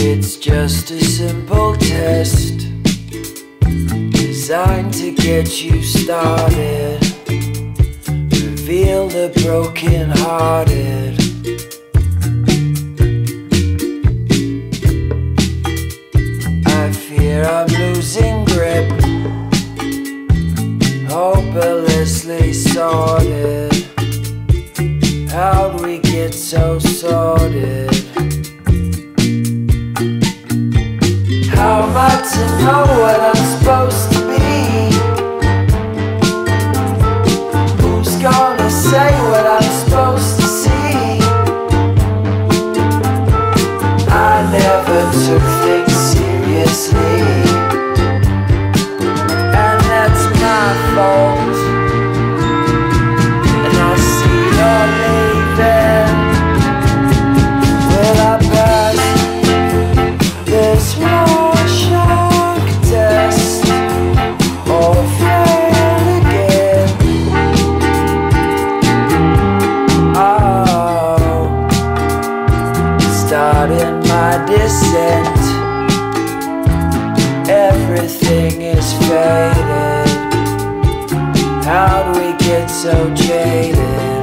It's just a simple test designed to get you started, reveal the broken-hearted. I fear I'm losing grip, hopelessly sorted. How'd we get so sordid? How am I to know what I'm supposed to be? Who's gonna say what I'm supposed to see? I never took things seriously, and that's my fault. And I see you're leaving. Will I pass this Rorschach test or fail again? Oh, starting my descent. Everything is faded. How do we get so jaded?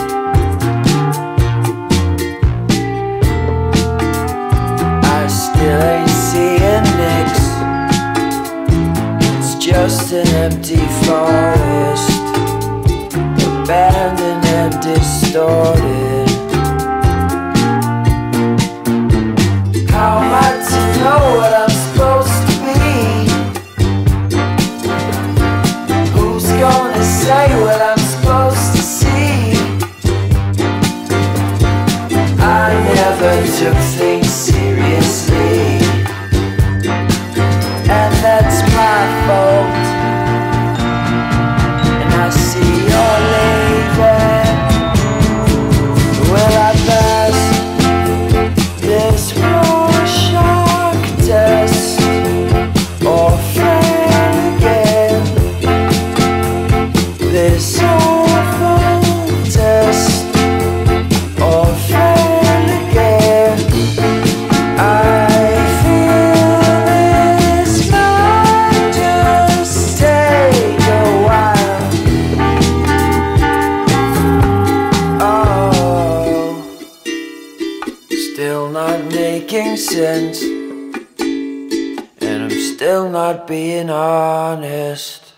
I still ain't seeing Nix. It's just an empty forest, abandoned and distorted. How am I to know what I'm supposed to be? Who's gonna say what I'm supposed to see? I never took things seriously, and that's my fault. And I see you're leaving. Will I pass this Rorschach test or fail again? This awful test or fail again? I feel this might just take a while. Oh, still not making sense, and I'm still not being honest.